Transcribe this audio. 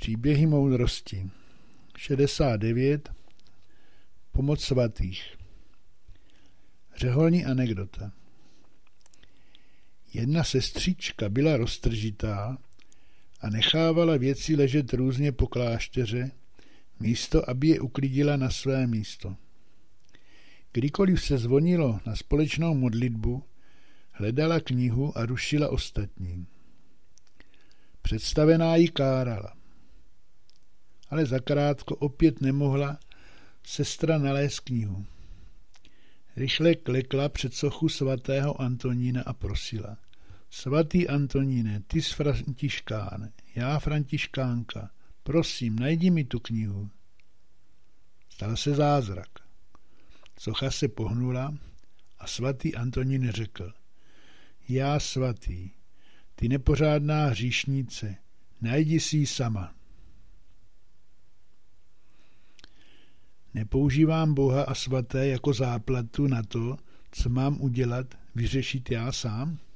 Příběhy moudrosti. 69. Pomoc svatých. Řeholní anekdota. Jedna sestřička byla roztržitá a nechávala věci ležet různě po klášteře, místo aby je uklidila na své místo. Kdykoliv se zvonilo na společnou modlitbu, hledala knihu a rušila ostatní. Představená ji kárala. Ale zakrátko opět nemohla sestra nalézt knihu. Rychle klekla před sochu svatého Antonína a prosila: Svatý Antoníne, ty jsi františkán, já františkánka, prosím, najdi mi tu knihu. Stal se zázrak. Socha se pohnula a svatý Antonín řekl: Já svatý, ty nepořádná hříšnice, najdi si ji sama. Nepoužívám Boha a svaté jako záplatu na to, co mám udělat, vyřešit já sám?